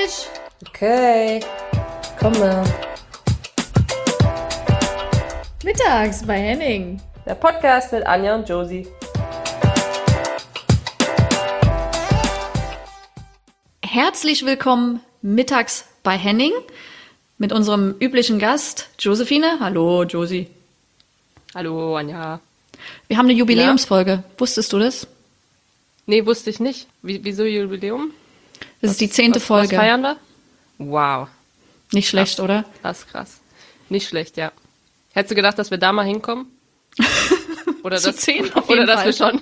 fertig? Okay, komme. Mittags bei Henning. Der Podcast mit Anja und Josie. Herzlich willkommen mittags bei Henning mit unserem üblichen Gast Josephine. Hallo Josie. Hallo Anja. Wir haben eine Jubiläumsfolge. Wusstest du das? Nee, wusste ich nicht. Wieso Jubiläum? Das ist die 10. Folge. Was feiern wir? Wow. Nicht schlecht, krass, oder? Krass. Nicht schlecht, ja. Hättest du gedacht, dass wir da mal hinkommen? Oder Zu dass, 10 auf oder jeden dass Fall. wir schon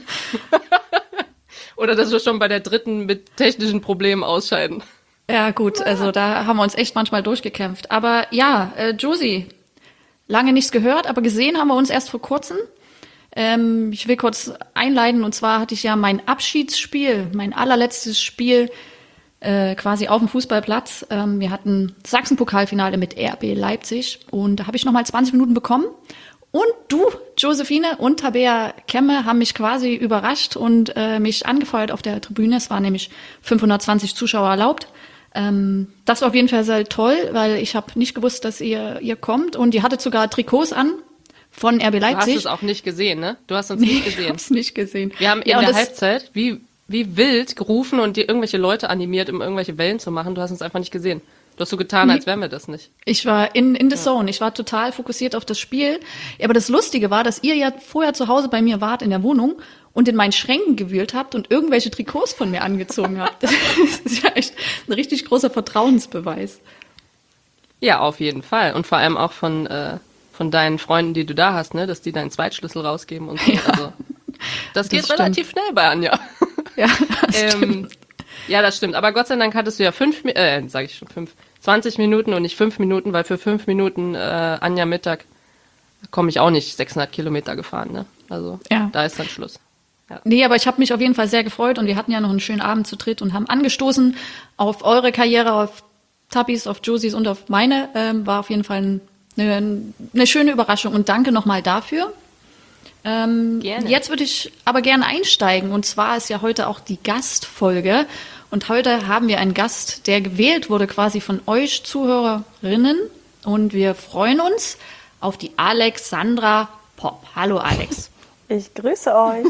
oder dass wir schon bei der dritten mit technischen Problemen ausscheiden. Ja gut, also da haben wir uns echt manchmal durchgekämpft. Aber ja, Josie, lange nichts gehört, aber gesehen haben wir uns erst vor kurzem. Ich will kurz einleiten, und zwar hatte ich ja mein Abschiedsspiel, mein allerletztes Spiel quasi auf dem Fußballplatz. Wir hatten Sachsen-Pokalfinale mit RB Leipzig und da habe ich nochmal 20 Minuten bekommen. Und du, Josephine und Tabea Kemme haben mich quasi überrascht und mich angefeuert auf der Tribüne. Es waren nämlich 520 Zuschauer erlaubt. Das war auf jeden Fall sehr toll, weil ich habe nicht gewusst, dass ihr kommt. Und ihr hattet sogar Trikots an von RB Leipzig. Du hast es auch nicht gesehen, ne? Du hast uns nicht gesehen. Ich hab's nicht gesehen. Wir haben in der Halbzeit wie wild gerufen und dir irgendwelche Leute animiert, um irgendwelche Wellen zu machen. Du hast uns einfach nicht gesehen. Du hast so getan, als wären wir das nicht. Ich war in the zone. Ich war total fokussiert auf das Spiel. Aber das Lustige war, dass ihr ja vorher zu Hause bei mir wart in der Wohnung und in meinen Schränken gewühlt habt und irgendwelche Trikots von mir angezogen habt. Das ist ja echt ein richtig großer Vertrauensbeweis. Ja, auf jeden Fall. Und vor allem auch von deinen Freunden, die du da hast, ne, dass die deinen Zweitschlüssel rausgeben und so. Ja. Also, das geht stimmt. relativ schnell bei Anja. Ja, das stimmt. Ja, das stimmt. Aber Gott sei Dank hattest du ja 20 Minuten und nicht 5 Minuten, weil für 5 Minuten Anja Mittag komme ich auch nicht 600 Kilometer gefahren, ne? Also Ja. Da ist dann Schluss. Ja. Nee, aber ich habe mich auf jeden Fall sehr gefreut und wir hatten ja noch einen schönen Abend zu dritt und haben angestoßen auf eure Karriere, auf Tabis, auf Josies und auf meine. War auf jeden Fall eine schöne Überraschung und danke nochmal dafür. Gerne. Jetzt würde ich aber gerne einsteigen und zwar ist ja heute auch die Gastfolge und heute haben wir einen Gast, der gewählt wurde quasi von euch Zuhörerinnen und wir freuen uns auf die Alexandra Popp. Hallo Alex. Ich grüße euch.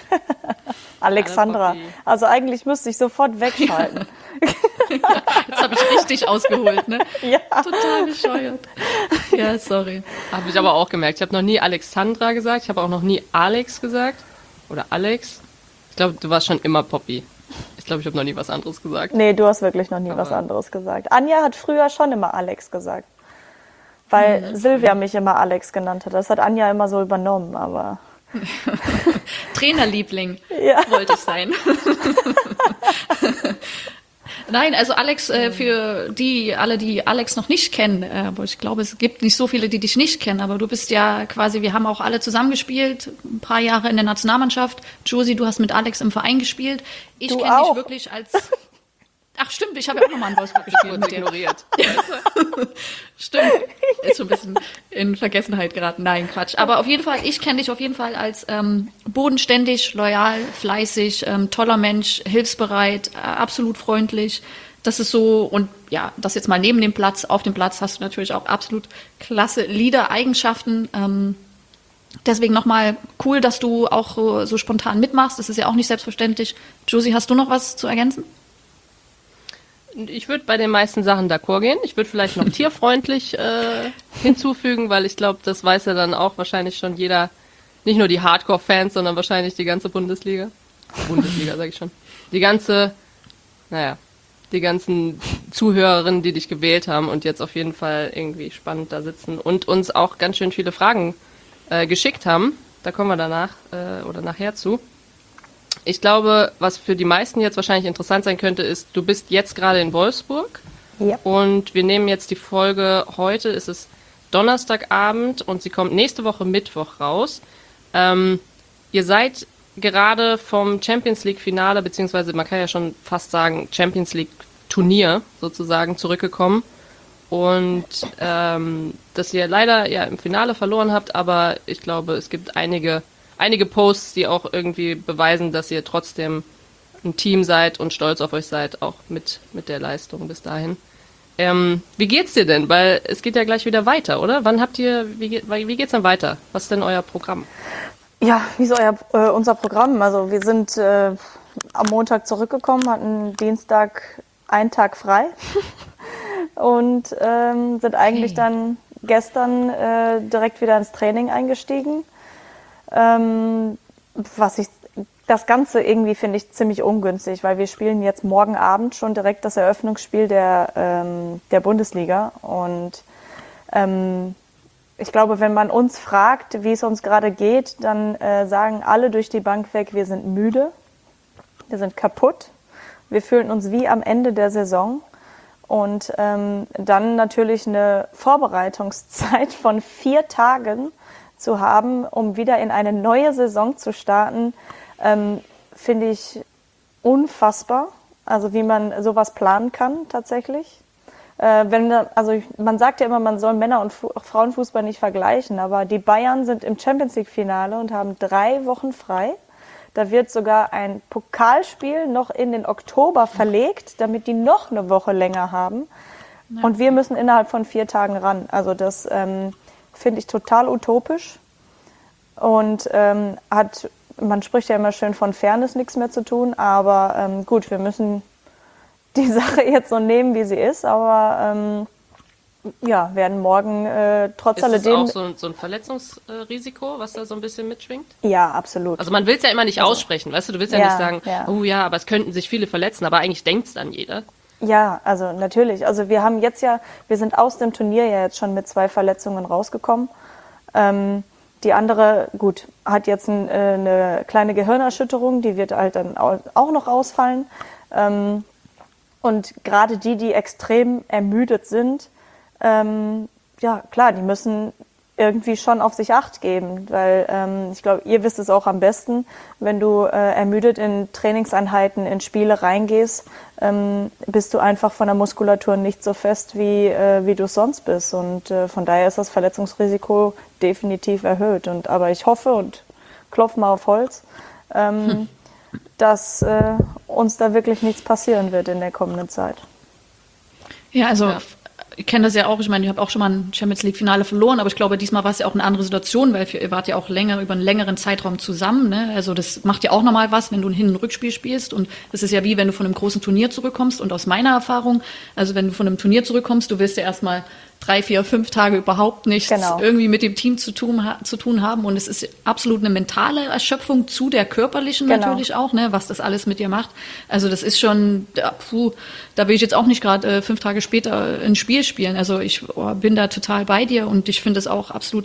Alexandra. Also eigentlich müsste ich sofort wegschalten. Jetzt habe ich richtig ausgeholt, ne? Ja. Total bescheuert. Ja, sorry. Habe ich aber auch gemerkt. Ich habe noch nie Alexandra gesagt. Ich habe auch noch nie Alex gesagt. Oder Alex. Ich glaube, du warst schon immer Poppy. Ich glaube, ich habe noch nie was anderes gesagt. Nee, du hast wirklich noch nie was anderes gesagt. Anja hat früher schon immer Alex gesagt. Weil Silvia mich immer Alex genannt hat. Das hat Anja immer so übernommen, aber... Trainerliebling Ja. wollte ich sein. Nein, also Alex, für die Alex noch nicht kennen, aber ich glaube, es gibt nicht so viele, die dich nicht kennen, aber du bist ja quasi, wir haben auch alle zusammengespielt, ein paar Jahre in der Nationalmannschaft. Josie, du hast mit Alex im Verein gespielt. Ich Du kenne dich auch. wirklich als... Ach stimmt, ich habe ja auch nochmal in Wolfsburg gespielt mit dir. Ignoriert. Stimmt, ist schon ein bisschen in Vergessenheit geraten. Nein, Quatsch. Aber auf jeden Fall, ich kenne dich auf jeden Fall als bodenständig, loyal, fleißig, toller Mensch, hilfsbereit, absolut freundlich. Das ist so, und ja, das jetzt mal neben dem Platz, auf dem Platz hast du natürlich auch absolut klasse Leader-Eigenschaften. Deswegen nochmal cool, dass du auch so spontan mitmachst. Das ist ja auch nicht selbstverständlich. Josie, hast du noch was zu ergänzen? Ich würde bei den meisten Sachen d'accord gehen. Ich würde vielleicht noch tierfreundlich hinzufügen, weil ich glaube, das weiß ja dann auch wahrscheinlich schon jeder, nicht nur die Hardcore-Fans, sondern wahrscheinlich die ganze Bundesliga. Bundesliga, sage ich schon. Die ganzen Zuhörerinnen, die dich gewählt haben und jetzt auf jeden Fall irgendwie spannend da sitzen und uns auch ganz schön viele Fragen geschickt haben. Da kommen wir danach oder nachher zu. Ich glaube, was für die meisten jetzt wahrscheinlich interessant sein könnte, ist, du bist jetzt gerade in Wolfsburg. Ja. Und wir nehmen jetzt die Folge, heute ist es Donnerstagabend und sie kommt nächste Woche Mittwoch raus. Ihr seid gerade vom Champions League Finale, beziehungsweise man kann ja schon fast sagen Champions League Turnier sozusagen zurückgekommen. Und dass ihr leider ja im Finale verloren habt, aber ich glaube, es gibt einige Posts, die auch irgendwie beweisen, dass ihr trotzdem ein Team seid und stolz auf euch seid, auch mit der Leistung bis dahin. Wie geht's dir denn? Weil es geht ja gleich wieder weiter, oder? Wie geht's denn weiter? Was ist denn euer Programm? Ja, wie ist unser Programm? Also wir sind am Montag zurückgekommen, hatten Dienstag einen Tag frei und sind eigentlich dann gestern direkt wieder ins Training eingestiegen. Das Ganze irgendwie finde ich ziemlich ungünstig, weil wir spielen jetzt morgen Abend schon direkt das Eröffnungsspiel der Bundesliga und ich glaube, wenn man uns fragt, wie es uns gerade geht, dann sagen alle durch die Bank weg, wir sind müde, wir sind kaputt, wir fühlen uns wie am Ende der Saison und dann natürlich eine Vorbereitungszeit von 4 Tagen zu haben, um wieder in eine neue Saison zu starten, finde ich unfassbar, also wie man sowas planen kann tatsächlich. Man sagt ja immer, man soll Männer- und Frauenfußball nicht vergleichen, aber die Bayern sind im Champions-League-Finale und haben 3 Wochen frei. Da wird sogar ein Pokalspiel noch in den Oktober verlegt, damit die noch eine Woche länger haben. Ja. Und wir müssen innerhalb von 4 Tagen ran. Also das finde ich total utopisch und man spricht ja immer schön von Fairness, nichts mehr zu tun, aber gut, wir müssen die Sache jetzt so nehmen, wie sie ist, aber werden morgen trotz alledem... Ist das auch so ein Verletzungsrisiko, was da so ein bisschen mitschwingt? Ja, absolut. Also man will es ja immer nicht aussprechen, weißt du willst ja nicht sagen, ja. oh ja, aber es könnten sich viele verletzen, aber eigentlich denkt es dann jeder. Ja, also natürlich. Also wir sind aus dem Turnier ja jetzt schon mit 2 Verletzungen rausgekommen. Die andere, gut, hat jetzt eine kleine Gehirnerschütterung, die wird halt dann auch noch ausfallen. Und gerade die extrem ermüdet sind, klar, die müssen irgendwie schon auf sich Acht geben, weil ich glaube, ihr wisst es auch am besten, wenn du ermüdet in Trainingseinheiten, in Spiele reingehst, bist du einfach von der Muskulatur nicht so fest, wie du es sonst bist. Und von daher ist das Verletzungsrisiko definitiv erhöht. Aber ich hoffe und klopfe mal auf Holz, dass uns da wirklich nichts passieren wird in der kommenden Zeit. Ja, also ich kenne das ja auch. Ich meine, ich habe auch schon mal ein Champions-League-Finale verloren, aber ich glaube, diesmal war es ja auch eine andere Situation, weil ihr wart ja auch über einen längeren Zeitraum zusammen. Ne? Also das macht ja auch nochmal was, wenn du ein Hin- und Rückspiel spielst. Und das ist ja wie, wenn du von einem großen Turnier zurückkommst. Und aus meiner Erfahrung, also wenn du von einem Turnier zurückkommst, du willst ja erstmal 3, 4, 5 Tage überhaupt nichts irgendwie mit dem Team zu tun haben. Und es ist absolut eine mentale Erschöpfung zu der körperlichen natürlich auch, ne, was das alles mit dir macht. Also das ist schon, da will ich jetzt auch nicht gerade 5 Tage später ein Spiel spielen. Also ich bin da total bei dir und ich finde es auch absolut,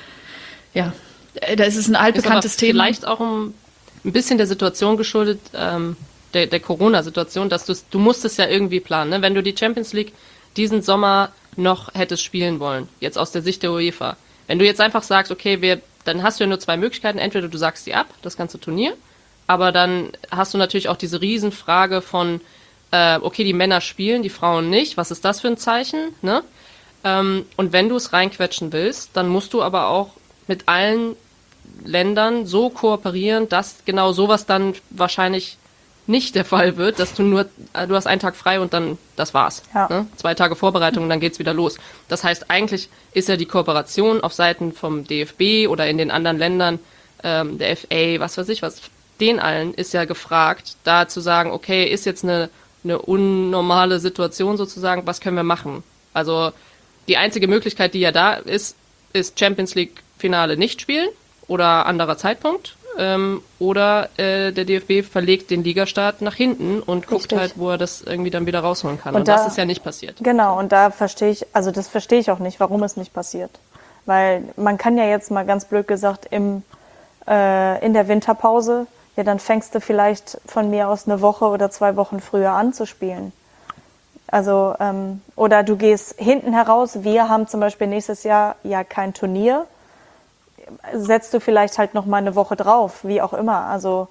das ist ein altbekanntes Thema. Vielleicht auch ein bisschen der Situation geschuldet, der Corona-Situation, dass du musstest ja irgendwie planen. Ne? Wenn du die Champions League diesen Sommer noch hättest spielen wollen, jetzt aus der Sicht der UEFA. Wenn du jetzt einfach sagst, okay, dann hast du ja nur 2 Möglichkeiten, entweder du sagst sie ab, das ganze Turnier, aber dann hast du natürlich auch diese Riesenfrage von, okay, die Männer spielen, die Frauen nicht, was ist das für ein Zeichen, ne? Und wenn du es reinquetschen willst, dann musst du aber auch mit allen Ländern so kooperieren, dass genau sowas dann wahrscheinlich nicht der Fall wird, dass du hast einen Tag frei und dann, das war's. Ja. Ne? 2 Tage Vorbereitung und dann geht's wieder los. Das heißt, eigentlich ist ja die Kooperation auf Seiten vom DFB oder in den anderen Ländern, der FA, was weiß ich was, den allen ist ja gefragt, da zu sagen, okay, ist jetzt eine unnormale Situation sozusagen, was können wir machen? Also die einzige Möglichkeit, die ja da ist Champions League Finale nicht spielen oder anderer Zeitpunkt. Oder der DFB verlegt den Ligastart nach hinten und guckt halt, wo er das irgendwie dann wieder rausholen kann. Und das ist ja nicht passiert. Genau, und das verstehe ich auch nicht, warum es nicht passiert. Weil man kann ja jetzt mal ganz blöd gesagt in der Winterpause, dann fängst du vielleicht von mir aus 1 Woche oder 2 Wochen früher an zu spielen. Also, oder du gehst hinten heraus, wir haben zum Beispiel nächstes Jahr ja kein Turnier, setzt du vielleicht halt noch mal 1 Woche drauf, wie auch immer. Also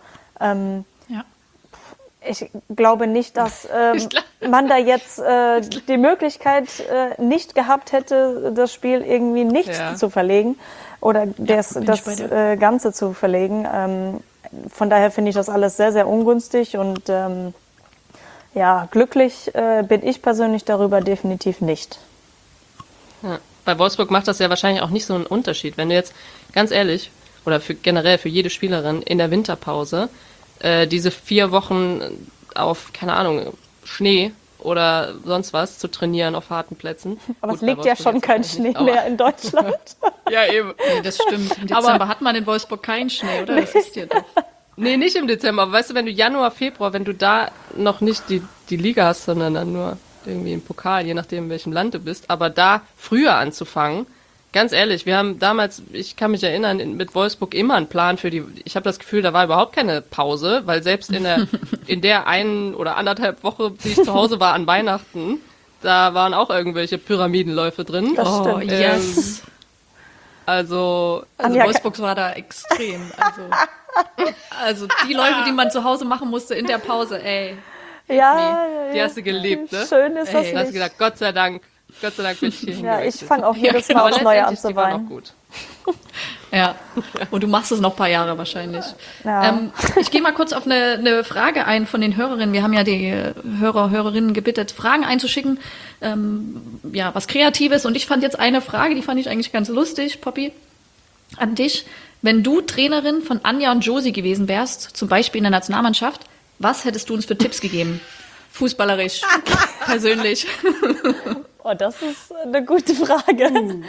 ich glaube nicht, dass man da jetzt die Möglichkeit nicht gehabt hätte, das Spiel irgendwie nicht zu verlegen oder das Ganze zu verlegen. von daher finde ich das alles sehr, sehr ungünstig und ja, glücklich bin ich persönlich darüber definitiv nicht. Ja. Bei Wolfsburg macht das ja wahrscheinlich auch nicht so einen Unterschied. Wenn du jetzt, ganz ehrlich, oder generell für jede Spielerin in der Winterpause diese 4 Wochen auf, keine Ahnung, Schnee oder sonst was zu trainieren auf harten Plätzen. Aber Gut, es liegt bei ja Wolfsburg schon jetzt kein auch Schnee nicht, aber- mehr in Deutschland. Ja, eben. Nee, das stimmt. Im Dezember hat man in Wolfsburg keinen Schnee, oder? Das ist dir doch. Nee, nicht im Dezember, aber weißt du, wenn du Januar, Februar, wenn du da noch nicht die Liga hast, sondern dann nur irgendwie im Pokal, je nachdem, in welchem Land du bist, aber da früher anzufangen, ganz ehrlich, wir haben damals, ich kann mich erinnern, mit Wolfsburg immer einen Plan ich habe das Gefühl, da war überhaupt keine Pause, weil selbst in der 1 oder 1,5 Woche, die ich zu Hause war an Weihnachten, da waren auch irgendwelche Pyramidenläufe drin. Das Oh, stimmt. yes. Also, Also Anja, Wolfsburg war da extrem. Also die Läufe, die man zu Hause machen musste in der Pause, ey. Ja, die hast du geliebt, ne? schön ist das Ey, Da hast du nicht. gedacht, Gott sei Dank bin ich hier Ja, ich hingewechselt. fange auch jedes Mal Aber aufs Neue an letztendlich, zu die waren auch weinen. gut. Ja. Und du machst es noch ein paar Jahre wahrscheinlich. Ja. Ich gehe mal kurz auf eine Frage ein von den Hörerinnen. Wir haben ja die Hörerinnen gebeten, Fragen einzuschicken. Ja, was Kreatives. Und ich fand jetzt eine Frage, die fand ich eigentlich ganz lustig, Poppy, an dich. Wenn du Trainerin von Anja und Josie gewesen wärst, zum Beispiel in der Nationalmannschaft, was hättest du uns für Tipps gegeben? Fußballerisch, persönlich. Oh, das ist eine gute Frage.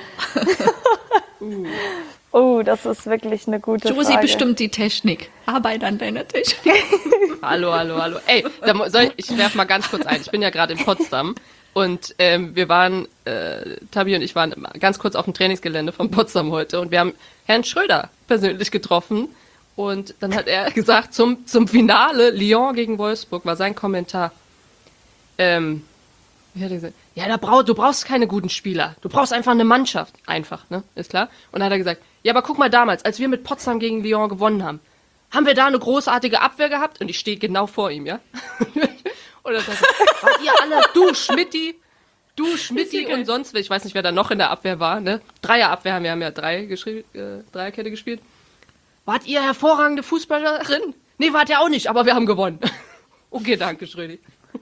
Oh, das ist wirklich eine gute Josie Frage. bestimmt die Technik. Arbeit an deiner Technik. Hallo. Ey, ich werf mal ganz kurz ein. Ich bin ja gerade in Potsdam und wir waren, Tabi und ich waren ganz kurz auf dem Trainingsgelände von Potsdam heute und wir haben Herrn Schröder persönlich getroffen und dann hat er gesagt, zum Finale Lyon gegen Wolfsburg war sein Kommentar, wie hat er gesagt? Ja, du brauchst keine guten Spieler. Du brauchst einfach eine Mannschaft. Einfach, ne? Ist klar. Und dann hat er gesagt, ja, aber guck mal damals, als wir mit Potsdam gegen Lyon gewonnen haben wir da eine großartige Abwehr gehabt? Und ich stehe genau vor ihm, ja? Und dann sagt er, wart ihr alle, du Schmidti und sonst wer, ich weiß nicht, wer da noch in der Abwehr war, ne? Dreierabwehr, wir haben ja Dreierkette gespielt. Wart ihr hervorragende Fußballerin? Nee, wart ihr auch nicht, aber wir haben gewonnen. Okay, danke, Schrödi.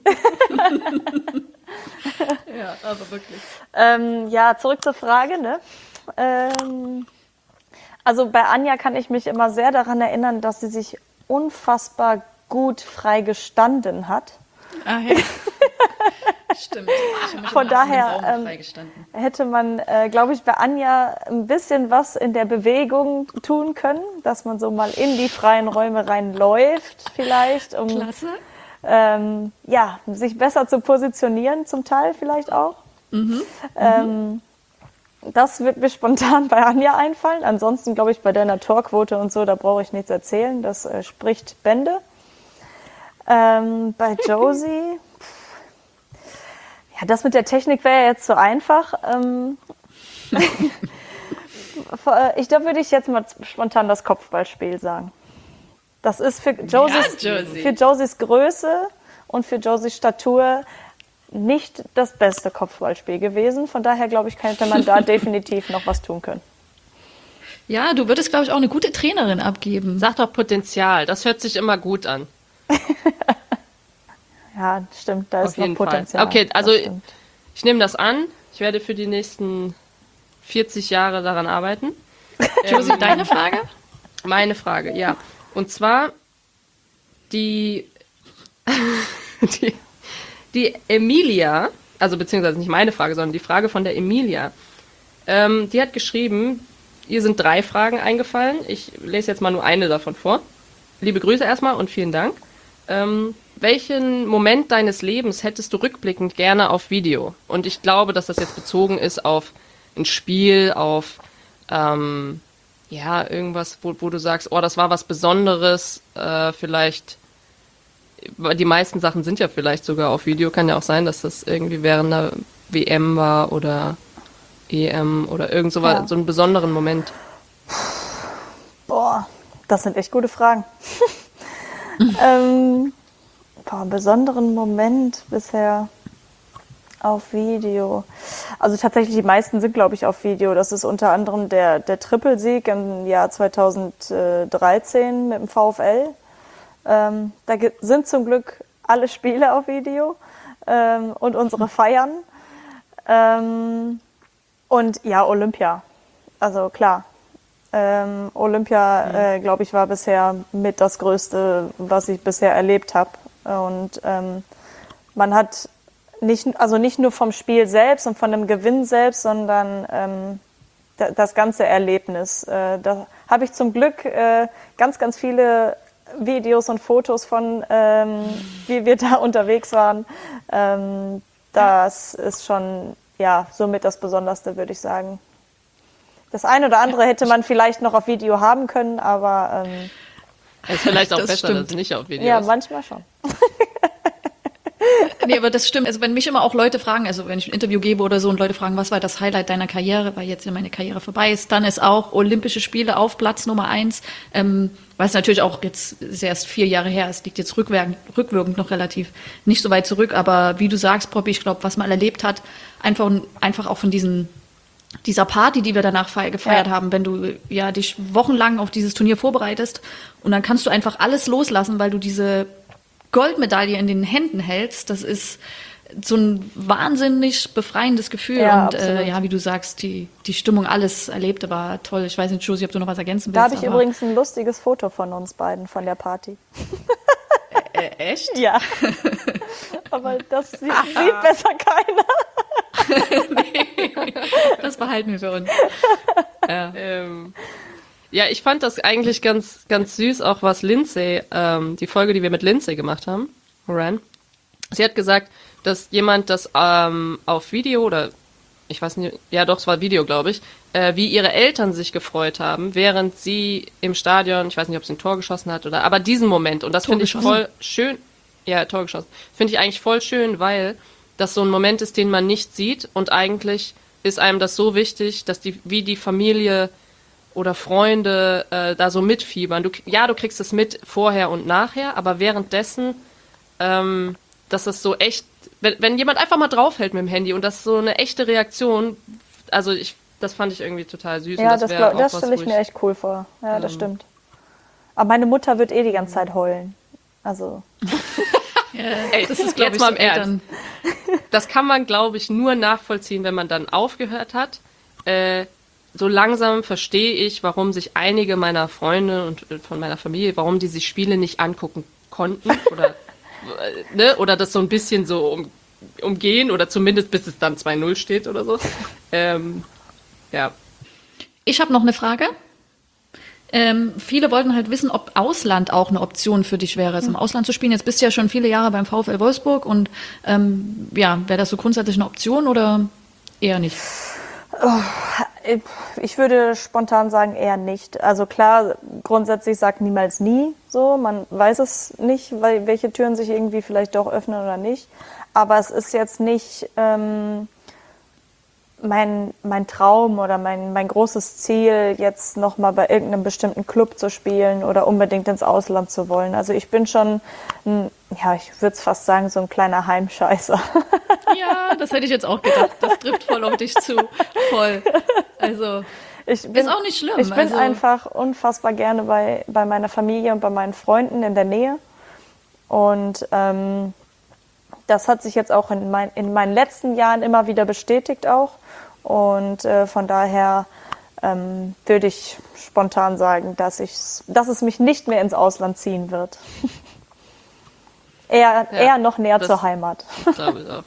Ja, aber wirklich. Ja, zurück zur Frage, ne? Also bei Anja kann ich mich immer sehr daran erinnern, dass sie sich unfassbar gut frei gestanden hat. Ah, ja. Stimmt. Ich hab mich Von immer in den daher, Raum freigestanden. Hätte man, glaube ich, bei Anja ein bisschen was in der Bewegung tun können, dass man so mal in die freien Räume reinläuft vielleicht, um Klasse. ja, sich besser zu positionieren, zum Teil vielleicht auch. Das wird mir spontan bei Anja einfallen. Ansonsten, glaube ich, bei deiner Torquote und so, da brauche ich nichts erzählen. Das spricht Bände. Bei Josie, ja, das mit der Technik wäre ja jetzt zu einfach. Da würde ich jetzt mal spontan das Kopfballspiel sagen. Das ist für Josies Größe und für Josies Statur nicht das beste Kopfballspiel gewesen. Von daher, glaube ich, könnte man da definitiv noch was tun können. Ja, du würdest, glaube ich, auch eine gute Trainerin abgeben. Sag doch Potenzial, das hört sich immer gut an. Ja, stimmt, da Auf ist noch jeden Fall. Potenzial. Okay, also Das stimmt. ich nehme das an. Ich werde für die nächsten 40 Jahre daran arbeiten. Josie, deine Frage? Meine Frage, ja. Und zwar die Emilia, also beziehungsweise nicht meine Frage, sondern die Frage von der Emilia. Die hat geschrieben, ihr sind 3 Fragen eingefallen. Ich lese jetzt mal nur eine davon vor. Liebe Grüße erstmal und vielen Dank. Welchen Moment deines Lebens hättest du rückblickend gerne auf Video? Und ich glaube, dass das jetzt bezogen ist auf ein Spiel, auf ja, irgendwas, wo du sagst, oh, das war was Besonderes, vielleicht, die meisten Sachen sind ja vielleicht sogar auf Video, kann ja auch sein, dass das irgendwie während einer WM war oder EM oder irgend so, Ja. so einen besonderen Moment. Boah, das sind echt gute Einen besonderen Moment bisher. Auf Video. Also tatsächlich, die meisten sind, glaube ich, auf Video. Das ist unter anderem der Trippelsieg im Jahr 2013 mit dem VfL. Sind zum Glück alle Spiele auf Video und unsere Feiern. Und ja, Olympia. Also klar. Olympia, glaube ich, war bisher mit das Größte, was ich bisher erlebt habe. Und man hat nicht nur vom Spiel selbst und von dem Gewinn selbst, sondern das ganze Erlebnis. Da habe ich zum Glück ganz, ganz viele Videos und Fotos von, wie wir da unterwegs waren. Das ist schon, ja, somit das Besonderste, würde ich sagen. Das eine oder andere hätte man vielleicht noch auf Video haben können, aber ist vielleicht auch Das besser, stimmt. dass es nicht auf Video ja, ist. manchmal schon. Nee, aber das stimmt. Also wenn mich immer auch Leute fragen, also wenn ich ein Interview gebe oder so und Leute fragen, was war das Highlight deiner Karriere, weil jetzt ja meine Karriere vorbei ist, dann ist auch Olympische Spiele auf Platz Nummer 1. Weil es natürlich auch jetzt ist erst 4 Jahre her, es liegt jetzt rückwirkend noch relativ nicht so weit zurück. Aber wie du sagst, Poppy, ich glaube, was man erlebt hat, einfach auch von dieser Party, die wir danach gefeiert haben, wenn du ja dich wochenlang auf dieses Turnier vorbereitest und dann kannst du einfach alles loslassen, weil du diese Goldmedaille in den Händen hältst, das ist so ein wahnsinnig befreiendes Gefühl. Ja, und absolut. ja, wie du sagst, die Stimmung, alles Erlebte war toll. Ich weiß nicht, Josie, ob du noch was ergänzen willst. Da habe ich aber übrigens ein lustiges Foto von uns beiden, von der Party. echt? Ja. Aber das sieht besser keiner. Das behalten wir für uns. Ja. Ja, ich fand das eigentlich ganz, ganz süß, auch was Lindsay, die Folge, die wir mit Lindsay gemacht haben, Moran. Sie hat gesagt, dass jemand das auf Video oder ich weiß nicht, ja doch, es war Video, glaube ich, wie ihre Eltern sich gefreut haben, während sie im Stadion, ich weiß nicht, ob sie ein Tor geschossen hat oder, aber diesen Moment, und das finde ich voll schön, ja, Tor geschossen, finde ich eigentlich voll schön, weil das so ein Moment ist, den man nicht sieht und eigentlich ist einem das so wichtig, dass wie die Familie oder Freunde da so mitfiebern. Du kriegst es mit vorher und nachher, aber währenddessen, dass das so echt, wenn jemand einfach mal draufhält mit dem Handy und das ist so eine echte Reaktion, also das fand ich irgendwie total süß. Ja, und das stelle ich mir echt cool vor. Ja, das stimmt. Aber meine Mutter wird die ganze Zeit heulen. Also. Ey, Das ist, glaube jetzt ich, mal so im Ernst. Eltern. Das kann man, glaube ich, nur nachvollziehen, wenn man dann aufgehört hat. So langsam verstehe ich, warum sich einige meiner Freunde und von meiner Familie, warum die sich Spiele nicht angucken konnten oder ne, oder das so ein bisschen so umgehen oder zumindest bis es dann 2-0 steht oder so. Ja. Ich habe noch eine Frage. Viele wollten halt wissen, ob Ausland auch eine Option für dich wäre, im Ausland zu spielen. Jetzt bist du ja schon viele Jahre beim VfL Wolfsburg und ja, wäre das so grundsätzlich eine Option oder eher nicht? Ich würde spontan sagen, eher nicht. Also klar, grundsätzlich sagt niemals nie so. Man weiß es nicht, weil welche Türen sich irgendwie vielleicht doch öffnen oder nicht. Aber es ist jetzt nicht mein Traum oder mein großes Ziel, jetzt nochmal bei irgendeinem bestimmten Club zu spielen oder unbedingt ins Ausland zu wollen. Also ich bin schon, ich würde es fast sagen, so ein kleiner Heimscheißer. Ja, das hätte ich jetzt auch gedacht. Das trifft voll auf dich zu. Voll. Also, ist auch nicht schlimm. Ich bin einfach unfassbar gerne bei meiner Familie und bei meinen Freunden in der Nähe. Und das hat sich jetzt auch in meinen letzten Jahren immer wieder bestätigt auch. Und von daher würde ich spontan sagen, dass es mich nicht mehr ins Ausland ziehen wird. eher noch näher zur Heimat. Das glaube ich auch.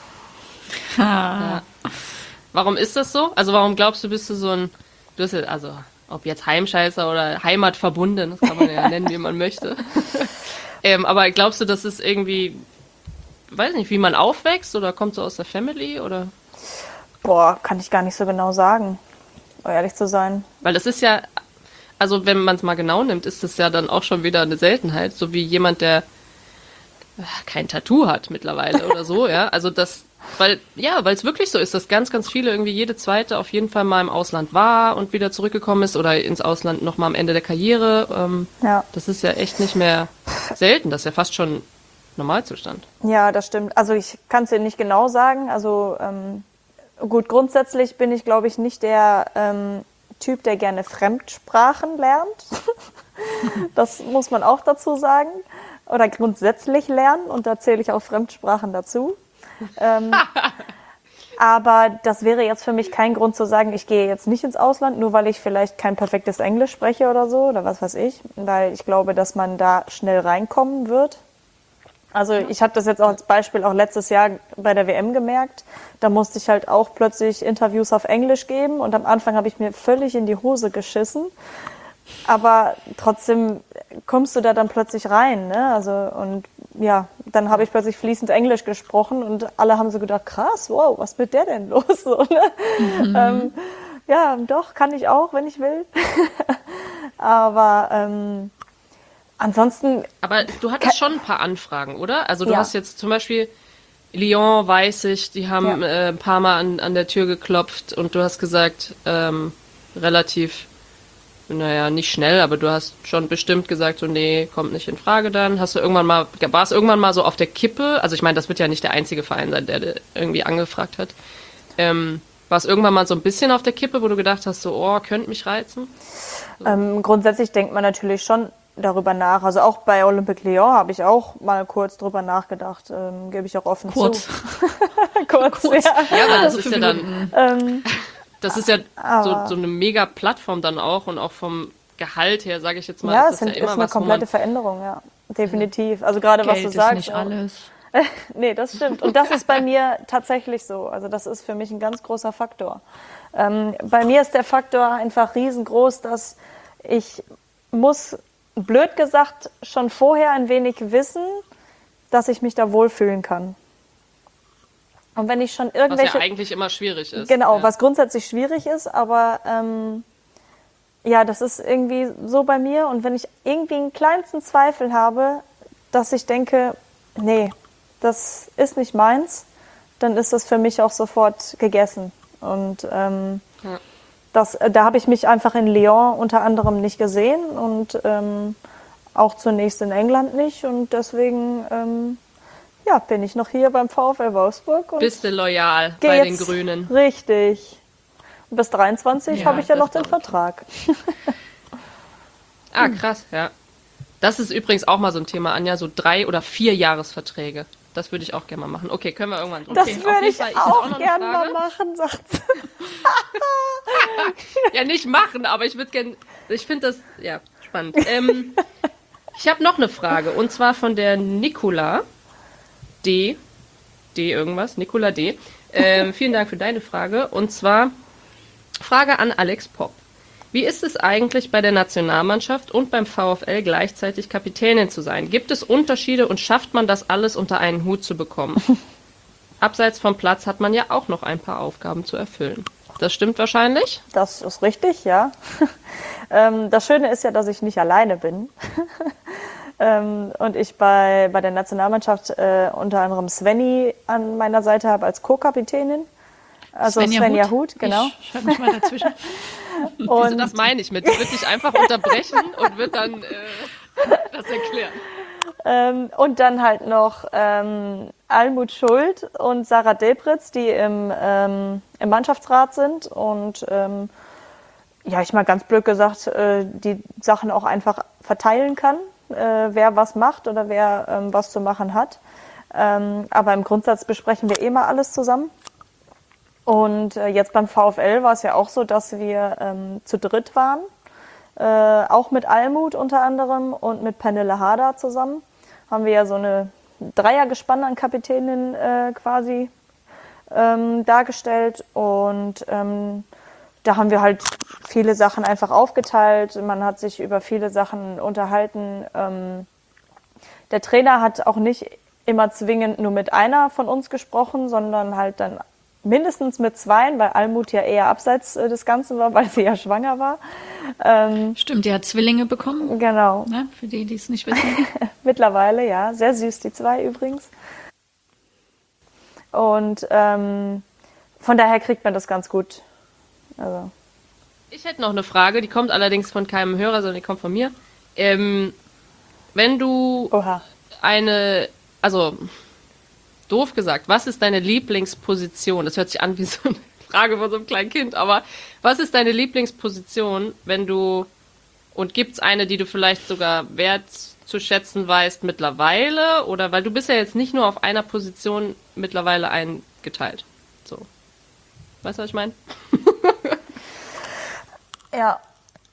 Ja. Warum ist das so? Also warum glaubst du, bist du so ein, also ob jetzt Heimscheißer oder Heimatverbunden, das kann man ja nennen, wie man möchte. Aber glaubst du, das ist irgendwie, weiß nicht, wie man aufwächst oder kommt so aus der Family oder? Boah, kann ich gar nicht so genau sagen, um ehrlich zu sein. Weil das ist ja, also wenn man es mal genau nimmt, ist das ja dann auch schon wieder eine Seltenheit, so wie jemand, der kein Tattoo hat mittlerweile oder so, ja. Also weil es wirklich so ist, dass ganz, ganz viele irgendwie jede zweite auf jeden Fall mal im Ausland war und wieder zurückgekommen ist oder ins Ausland nochmal am Ende der Karriere. Ja. Das ist ja echt nicht mehr selten, das ist ja fast schon Normalzustand. Ja, das stimmt. Also ich kann es dir nicht genau sagen. Also gut, grundsätzlich bin ich, glaube ich, nicht der Typ, der gerne Fremdsprachen lernt. Das muss man auch dazu sagen. Oder grundsätzlich lernen, und da zähle ich auch Fremdsprachen dazu. Aber das wäre jetzt für mich kein Grund zu sagen, ich gehe jetzt nicht ins Ausland, nur weil ich vielleicht kein perfektes Englisch spreche oder so, oder was weiß ich. Weil ich glaube, dass man da schnell reinkommen wird. Also ich habe das jetzt auch als Beispiel auch letztes Jahr bei der WM gemerkt. Da musste ich halt auch plötzlich Interviews auf Englisch geben und am Anfang habe ich mir völlig in die Hose geschissen. Aber trotzdem kommst du da dann plötzlich rein, ne? Also und ja, dann habe ich plötzlich fließend Englisch gesprochen und alle haben so gedacht, krass, wow, was mit der denn los? So, ne? Ja, doch, kann ich auch, wenn ich will. Aber ansonsten... Aber du hattest schon ein paar Anfragen, oder? Also du Ja. hast jetzt zum Beispiel Lyon, weiß ich, die haben ein paar Mal an der Tür geklopft und du hast gesagt, relativ, naja, nicht schnell, aber du hast schon bestimmt gesagt, so nee, kommt nicht in Frage dann. War es irgendwann mal so auf der Kippe? Also ich meine, das wird ja nicht der einzige Verein sein, der irgendwie angefragt hat. War es irgendwann mal so ein bisschen auf der Kippe, wo du gedacht hast, so, oh, könnte mich reizen? Grundsätzlich denkt man natürlich schon darüber nach. Also auch bei Olympique Lyon habe ich auch mal kurz drüber nachgedacht. Gebe ich auch offen Kurz. zu. Kurz. Ja. Ja, aber das ist ja dann, das ist ja so eine mega Plattform dann auch und auch vom Gehalt her, sage ich jetzt mal, Ja, ist es das ja ist immer eine was, wo man komplette Veränderung, ja. Definitiv. Also gerade was Geld du ist sagst. nicht alles. Nee, das stimmt. Und das ist bei mir tatsächlich so. Also das ist für mich ein ganz großer Faktor. Bei mir ist der Faktor einfach riesengroß, dass ich muss, blöd gesagt, schon vorher ein wenig wissen, dass ich mich da wohlfühlen kann. Und wenn ich schon was irgendwelche... ja eigentlich immer schwierig ist. Genau, ja. was grundsätzlich schwierig ist, aber ja, das ist irgendwie so bei mir. Und wenn ich irgendwie einen kleinsten Zweifel habe, dass ich denke, nee, das ist nicht meins, dann ist das für mich auch sofort gegessen. Und da habe ich mich einfach in Lyon unter anderem nicht gesehen und auch zunächst in England nicht. Und deswegen ja, bin ich noch hier beim VfL Wolfsburg. Und Bist du loyal geh bei den jetzt- Grünen? Richtig. Und bis 23 Ja, habe ich ja das noch den glaub ich. Vertrag. Ah, krass, ja. Das ist übrigens auch mal so ein Thema, Anja, so 3- oder 4-Jahres-Verträge. Das würde ich auch gerne mal machen. Okay, können wir irgendwann drüber Das reden. Auf würde jeden ich Fall, hätte auch noch eine gerne Frage. mal machen, sagt sie. Ja, nicht machen, aber ich würde gerne, ich finde das, ja, spannend. Ich habe noch eine Frage, und zwar von der Nicola D. irgendwas, Nicola D. Vielen Dank für deine Frage. Und zwar Frage an Alex Popp. Wie ist es eigentlich bei der Nationalmannschaft und beim VfL gleichzeitig Kapitänin zu sein? Gibt es Unterschiede und schafft man das alles unter einen Hut zu bekommen? Abseits vom Platz hat man ja auch noch ein paar Aufgaben zu erfüllen. Das stimmt wahrscheinlich? Das ist richtig, ja. Das Schöne ist ja, dass ich nicht alleine bin. Und ich bei der Nationalmannschaft unter anderem Svenny an meiner Seite habe als Co-Kapitänin. Also Svenja Huth, genau. Ich schreib mich mal dazwischen. Also das meine ich mit. Die wird dich einfach unterbrechen und wird dann das erklären. Und dann halt noch Almut Schuld und Sarah Delpritz, die im Mannschaftsrat sind und ja, ich mal ganz blöd gesagt, die Sachen auch einfach verteilen kann, wer was macht oder wer was zu machen hat. Aber im Grundsatz besprechen wir eh mal alles zusammen. Und jetzt beim VfL war es ja auch so, dass wir zu dritt waren, auch mit Almut unter anderem und mit Pernille Harder zusammen. Haben wir ja so eine Dreiergespann an Kapitänin quasi dargestellt und da haben wir halt viele Sachen einfach aufgeteilt. Man hat sich über viele Sachen unterhalten. Der Trainer hat auch nicht immer zwingend nur mit einer von uns gesprochen, sondern halt dann mindestens mit zweien, weil Almut ja eher abseits des Ganzen war, weil sie ja schwanger war. Stimmt, die hat Zwillinge bekommen. Genau. Ne? Für die, die es nicht wissen. Mittlerweile, ja. Sehr süß, die zwei übrigens. Und von daher kriegt man das ganz gut. Also. Ich hätte noch eine Frage, die kommt allerdings von keinem Hörer, sondern die kommt von mir. Wenn du Oha. eine also doof gesagt, was ist deine Lieblingsposition? Das hört sich an wie so eine Frage von so einem kleinen Kind, aber was ist deine Lieblingsposition, und gibt's eine, die du vielleicht sogar wertzuschätzen weißt mittlerweile? Oder, weil du bist ja jetzt nicht nur auf einer Position mittlerweile eingeteilt. So. Weißt du, was ich meine? Ja.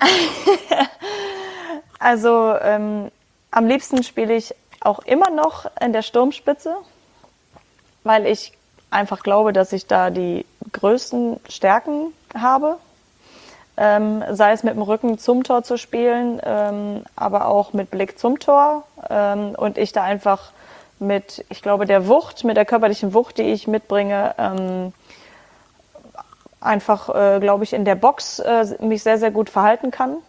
Also am liebsten spiele ich auch immer noch in der Sturmspitze, weil ich einfach glaube, dass ich da die größten Stärken habe. Sei es mit dem Rücken zum Tor zu spielen, aber auch mit Blick zum Tor. Und ich da einfach ich glaube, mit der körperlichen Wucht, die ich mitbringe, einfach, glaube ich, in der Box mich sehr, sehr gut verhalten kann.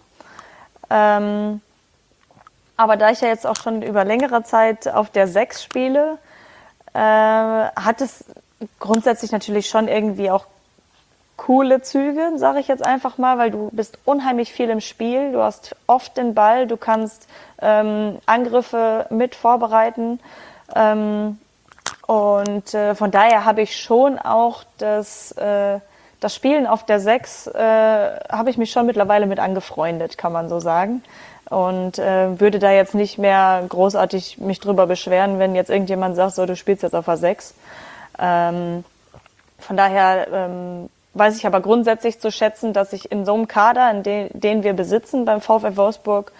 Aber da ich ja jetzt auch schon über längere Zeit auf der 6 spiele, hat es grundsätzlich natürlich schon irgendwie auch coole Züge, sage ich jetzt einfach mal, weil du bist unheimlich viel im Spiel, du hast oft den Ball, du kannst Angriffe mit vorbereiten und von daher habe ich schon auch das Spielen auf der 6 habe ich mich schon mittlerweile mit angefreundet, kann man so sagen. Und würde da jetzt nicht mehr großartig mich drüber beschweren, wenn jetzt irgendjemand sagt, so, du spielst jetzt auf der 6. Von daher weiß ich aber grundsätzlich zu schätzen, dass ich in so einem Kader, den wir besitzen beim VfL Wolfsburg,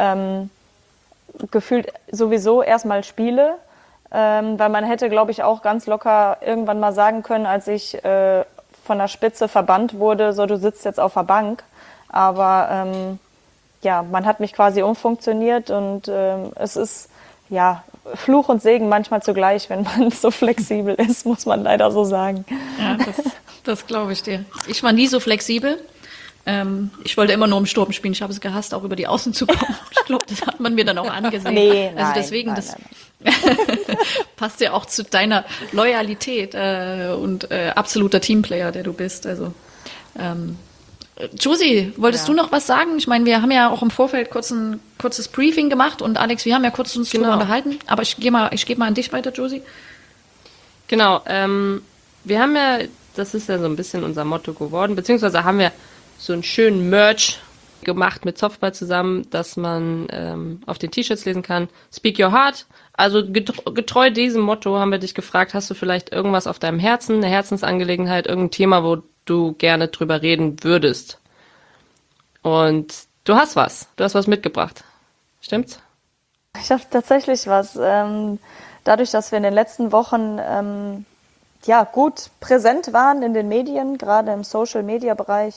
gefühlt sowieso erstmal spiele. Weil man hätte, glaube ich, auch ganz locker irgendwann mal sagen können, als ich von der Spitze verbannt wurde, so, du sitzt jetzt auf der Bank. Aber ja, man hat mich quasi umfunktioniert und es ist ja Fluch und Segen manchmal zugleich, wenn man so flexibel ist, muss man leider so sagen. Ja, das glaube ich dir. Ich war nie so flexibel. Ich wollte immer nur im Sturm spielen. Ich habe es gehasst, auch über die Außen zu kommen. Ich glaube, das hat man mir dann auch angesehen. Nee, also deswegen, nein. passt ja auch zu deiner Loyalität und absoluter Teamplayer, der du bist. Also Josie, wolltest du noch was sagen? Ich meine, wir haben ja auch im Vorfeld kurzes Briefing gemacht und Alex, wir haben ja kurz uns drüber unterhalten. Aber ich gebe mal an dich weiter, Josie. Genau, wir haben ja, das ist ja so ein bisschen unser Motto geworden, beziehungsweise haben wir so einen schönen Merch gemacht mit Softball zusammen, dass man auf den T-Shirts lesen kann, Speak Your Heart. Also getreu diesem Motto haben wir dich gefragt, hast du vielleicht irgendwas auf deinem Herzen, eine Herzensangelegenheit, irgendein Thema, wo du gerne drüber reden würdest? Und du hast was mitgebracht. Stimmt's? Ich habe tatsächlich was. Dadurch, dass wir in den letzten Wochen ja gut präsent waren in den Medien, gerade im Social-Media-Bereich,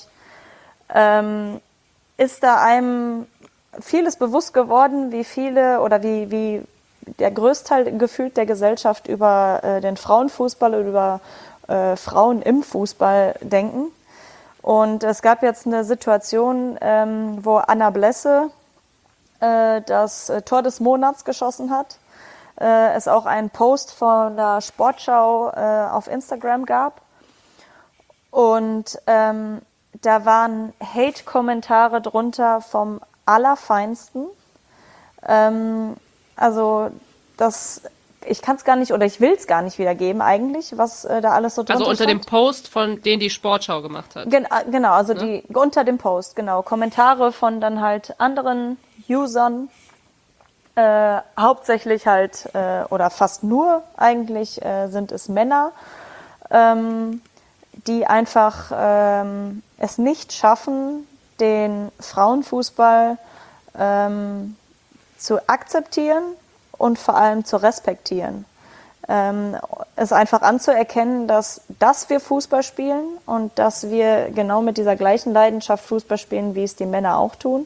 ist da einem vieles bewusst geworden, wie viele oder wie der Größteil gefühlt der Gesellschaft über den Frauenfußball oder über Frauen im Fußball denken. Und es gab jetzt eine Situation, wo Anna Blesse das Tor des Monats geschossen hat. Es auch einen Post von der Sportschau auf Instagram gab. Und da waren Hate-Kommentare drunter vom Allerfeinsten. Also ich kann es gar nicht oder ich will es gar nicht wiedergeben eigentlich, was da alles so drunter Also unter stand. dem Post, von den die Sportschau gemacht hat. Genau, also unter dem Post, genau. Kommentare von dann halt anderen Usern, hauptsächlich halt oder fast nur eigentlich sind es Männer, die einfach es nicht schaffen, den Frauenfußball zu akzeptieren und vor allem zu respektieren. Es einfach anzuerkennen, dass wir Fußball spielen und dass wir genau mit dieser gleichen Leidenschaft Fußball spielen, wie es die Männer auch tun.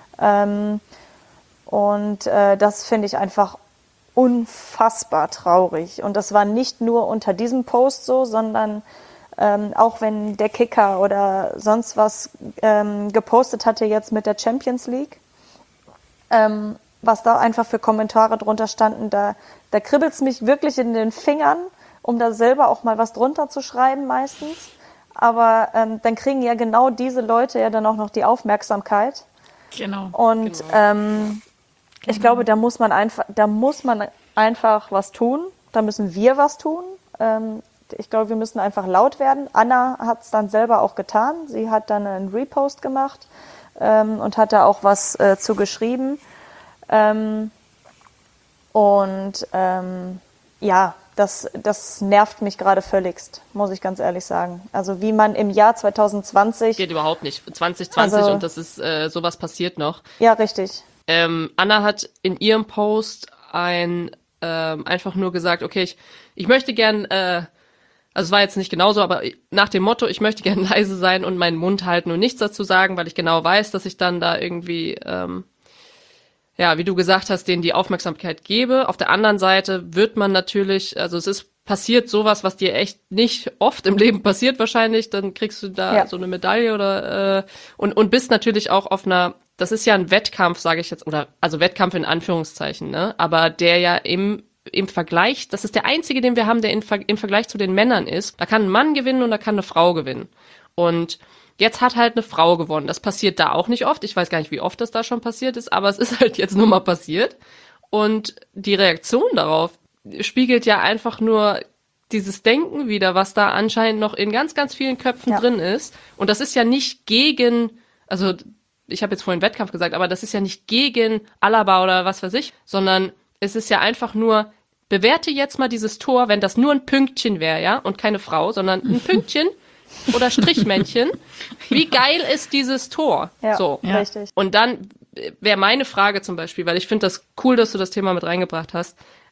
Und das finde ich einfach unfassbar traurig. Und das war nicht nur unter diesem Post so, sondern auch wenn der Kicker oder sonst was gepostet hatte jetzt mit der Champions League, was da einfach für Kommentare drunter standen, da kribbelt es mich wirklich in den Fingern, um da selber auch mal was drunter zu schreiben meistens. Aber dann kriegen ja genau diese Leute ja dann auch noch die Aufmerksamkeit. Genau. Und ich glaube, da muss man einfach was tun. Da müssen wir was tun. Ich glaube, wir müssen einfach laut werden. Anna hat es dann selber auch getan. Sie hat dann einen Repost gemacht und hat da auch was zu geschrieben. Ja, das nervt mich gerade völligst, muss ich ganz ehrlich sagen. Also wie man im Jahr 2020... Geht überhaupt nicht. 2020 Also, und das ist, sowas passiert noch. Ja, richtig. Anna hat in ihrem Post einfach nur gesagt, okay, ich möchte gern, also es war jetzt nicht genauso, aber nach dem Motto, ich möchte gern leise sein und meinen Mund halten und nichts dazu sagen, weil ich genau weiß, dass ich dann da irgendwie, wie du gesagt hast, denen die Aufmerksamkeit gebe. Auf der anderen Seite wird man natürlich, also es ist passiert sowas, was dir echt nicht oft im Leben passiert wahrscheinlich, dann kriegst du da so eine Medaille oder und bist natürlich auch auf einer, das ist ja ein Wettkampf, sage ich jetzt, oder also Wettkampf in Anführungszeichen, ne? Aber der ja im Vergleich, das ist der einzige, den wir haben, der im Vergleich zu den Männern ist. Da kann ein Mann gewinnen und da kann eine Frau gewinnen. Und jetzt hat halt eine Frau gewonnen. Das passiert da auch nicht oft. Ich weiß gar nicht, wie oft das da schon passiert ist, aber es ist halt jetzt nur mal passiert. Und die Reaktion darauf spiegelt ja einfach nur dieses Denken wider, was da anscheinend noch in ganz, ganz vielen Köpfen drin ist. Und das ist ja nicht gegen, also ich habe jetzt vorhin Wettkampf gesagt, aber das ist ja nicht gegen Alaba oder was weiß ich, sondern es ist ja einfach nur, bewerte jetzt mal dieses Tor, wenn das nur ein Pünktchen wäre, ja, und keine Frau, sondern ein Pünktchen oder Strichmännchen. Wie geil ist dieses Tor? Ja, so. richtig. Und dann wäre meine Frage zum Beispiel, weil ich finde das cool, dass du das Thema mit reingebracht hast.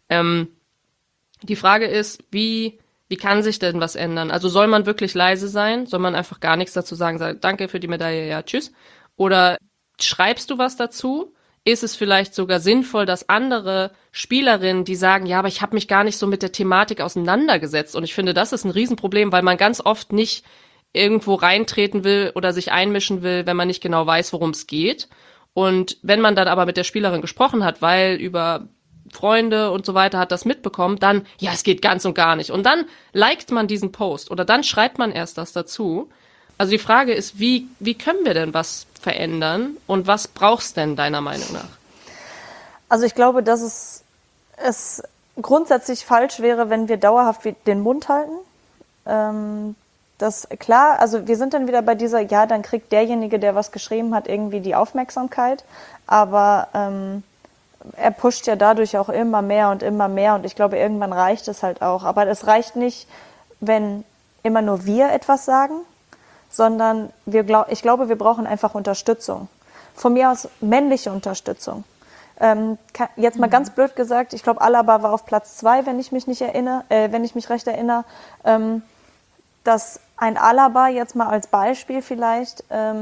Die Frage ist, wie kann sich denn was ändern? Also soll man wirklich leise sein? Soll man einfach gar nichts dazu sagen, danke für die Medaille, ja, tschüss? Oder schreibst du was dazu? Ist es vielleicht sogar sinnvoll, dass andere Spielerinnen, die sagen, ja, aber ich habe mich gar nicht so mit der Thematik auseinandergesetzt. Und ich finde, das ist ein Riesenproblem, weil man ganz oft nicht irgendwo reintreten will oder sich einmischen will, wenn man nicht genau weiß, worum es geht. Und wenn man dann aber mit der Spielerin gesprochen hat, weil über Freunde und so weiter hat das mitbekommen, dann, ja, es geht ganz und gar nicht. Und dann liked man diesen Post oder dann schreibt man erst das dazu. Also die Frage ist, wie können wir denn was verändern und was brauchst denn deiner Meinung nach? Also ich glaube, dass es grundsätzlich falsch wäre, wenn wir dauerhaft den Mund halten. Das klar, also wir sind dann wieder bei dieser, ja, dann kriegt derjenige, der was geschrieben hat, irgendwie die Aufmerksamkeit, aber er pusht ja dadurch auch immer mehr und ich glaube, irgendwann reicht es halt auch. Aber es reicht nicht, wenn immer nur wir etwas sagen, sondern ich glaube, wir brauchen einfach Unterstützung. Von mir aus männliche Unterstützung. Jetzt mal ganz blöd gesagt, ich glaube, Alaba war auf Platz 2, wenn ich mich recht erinnere, dass ein Alaba jetzt mal als Beispiel vielleicht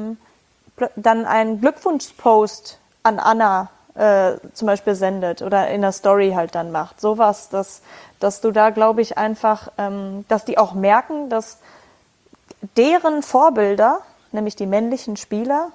dann einen Glückwunschpost an Anna zum Beispiel sendet oder in der Story halt dann macht. Sowas, dass du da, glaube ich, einfach, dass die auch merken, dass deren Vorbilder, nämlich die männlichen Spieler,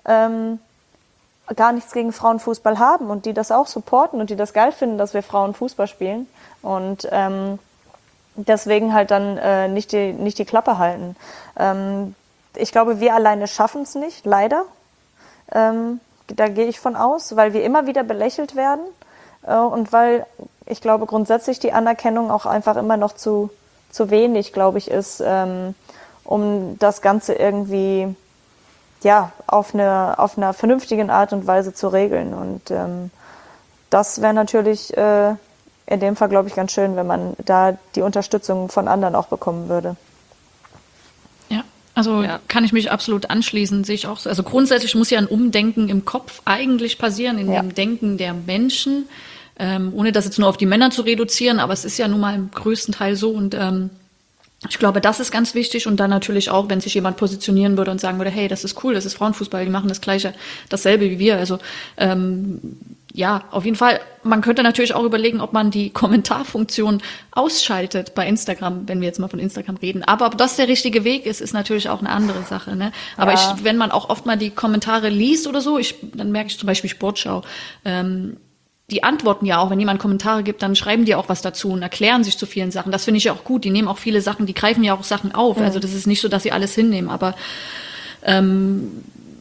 gar nichts gegen Frauenfußball haben und die das auch supporten und die das geil finden, dass wir Frauen Fußball spielen und deswegen halt dann nicht die Klappe halten. Ich glaube, wir alleine schaffen es nicht, leider. Da gehe ich von aus, weil wir immer wieder belächelt werden und weil ich glaube grundsätzlich die Anerkennung auch einfach immer noch zu wenig, glaube ich, ist, um das Ganze irgendwie auf einer vernünftigen Art und Weise zu regeln. Und das wäre natürlich in dem Fall, glaube ich, ganz schön, wenn man da die Unterstützung von anderen auch bekommen würde. Ja, also kann ich mich absolut anschließen, sehe ich auch so. Also grundsätzlich muss ja ein Umdenken im Kopf eigentlich passieren, in dem Denken der Menschen, ohne das jetzt nur auf die Männer zu reduzieren, aber es ist ja nun mal im größten Teil so und ich glaube, das ist ganz wichtig und dann natürlich auch, wenn sich jemand positionieren würde und sagen würde, hey, das ist cool, das ist Frauenfußball, die machen das Gleiche, dasselbe wie wir. Also auf jeden Fall. Man könnte natürlich auch überlegen, ob man die Kommentarfunktion ausschaltet bei Instagram, wenn wir jetzt mal von Instagram reden. Aber ob das der richtige Weg ist, ist natürlich auch eine andere Sache. Ne? Aber wenn man auch oft mal die Kommentare liest oder so, dann merke ich zum Beispiel Sportschau, die antworten ja auch, wenn jemand Kommentare gibt, dann schreiben die auch was dazu und erklären sich zu vielen Sachen. Das finde ich ja auch gut. Die nehmen auch viele Sachen, die greifen ja auch Sachen auf. Also das ist nicht so, dass sie alles hinnehmen, aber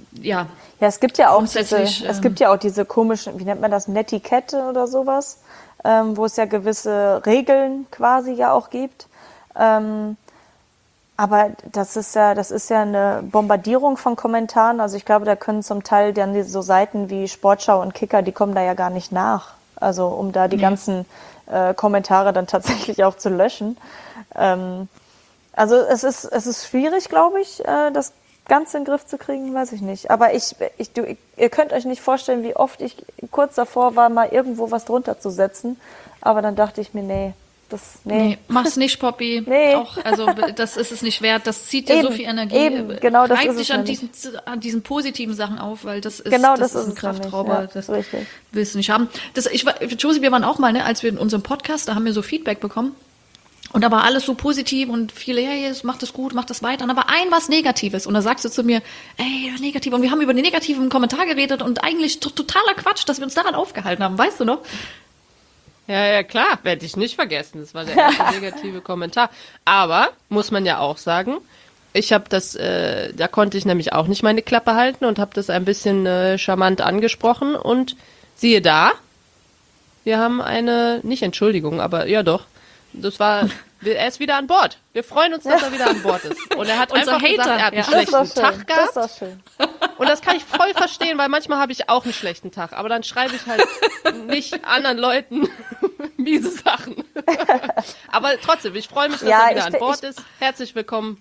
Ja, es gibt ja auch diese komischen, wie nennt man das, Netiquette oder sowas, wo es ja gewisse Regeln quasi ja auch gibt. Aber das ist ja eine Bombardierung von Kommentaren. Also ich glaube, da können zum Teil dann so Seiten wie Sportschau und Kicker, die kommen da ja gar nicht nach. Also um da die ganzen Kommentare dann tatsächlich auch zu löschen. Also es ist schwierig, glaube ich, das Ganze in den Griff zu kriegen, weiß ich nicht. Aber ihr könnt euch nicht vorstellen, wie oft ich kurz davor war, mal irgendwo was drunter zu setzen. Aber dann dachte ich mir, nee. Nee, mach's nicht, Poppy. Nee. Auch, also das ist es nicht wert. Das zieht dir so viel Energie. Eben, genau, das Reibt ist dich es an diesen positiven Sachen auf, weil das ist, genau, das das ist ein ist es nämlich. Kraftrauber. Ja, das richtig. willst du nicht haben. Josie, wir waren auch mal, ne, als wir in unserem Podcast, da haben wir so Feedback bekommen. Und da war alles so positiv und viele, hey, macht das gut, macht das weiter. Und da war was Negatives. Und da sagst du zu mir, ey, negativ. Und wir haben über den negativen Kommentar geredet und eigentlich totaler Quatsch, dass wir uns daran aufgehalten haben. Weißt du noch? Ja, klar, werde ich nicht vergessen. Das war der erste negative Kommentar. Aber, muss man ja auch sagen, ich habe das, da konnte ich nämlich auch nicht meine Klappe halten und habe das ein bisschen charmant angesprochen. Und siehe da, wir haben nicht Entschuldigung, aber ja doch, er ist wieder an Bord. Wir freuen uns, dass er wieder an Bord ist. Und er hat einfach gesagt, er hat einen schlechten Tag gehabt. Das ist doch schön. Und das kann ich voll verstehen, weil manchmal habe ich auch einen schlechten Tag. Aber dann schreibe ich halt nicht anderen Leuten miese Sachen. Aber trotzdem, ich freue mich, dass er wieder an Bord ist. Herzlich willkommen.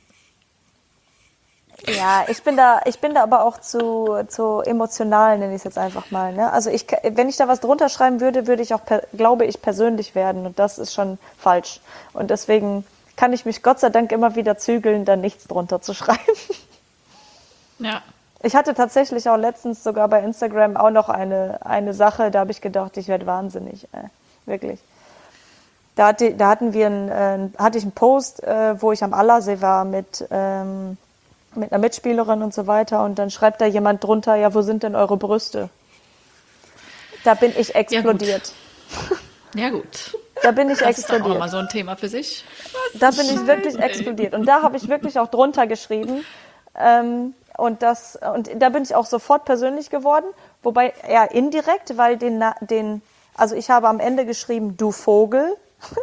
Ja, ich bin da aber auch zu emotional, nenne ich es jetzt einfach mal. Ne? Also wenn ich da was drunter schreiben würde ich auch, glaube ich, persönlich werden. Und das ist schon falsch. Und deswegen kann ich mich Gott sei Dank immer wieder zügeln, da nichts drunter zu schreiben. Ja. Ich hatte tatsächlich auch letztens sogar bei Instagram auch noch eine Sache, da habe ich gedacht, ich werde wahnsinnig. Wirklich. Da hatte ich einen Post, wo ich am Allersee war mit einer Mitspielerin und so weiter. Und dann schreibt da jemand drunter, ja, wo sind denn eure Brüste? Da bin ich explodiert. Ja, gut. Da bin ich Das ist doch auch explodiert. mal so ein Thema für sich. Da bin ich wirklich explodiert. Und da habe ich wirklich auch drunter geschrieben. Und da bin ich auch sofort persönlich geworden. Wobei, ja, indirekt, weil also ich habe am Ende geschrieben, du Vogel.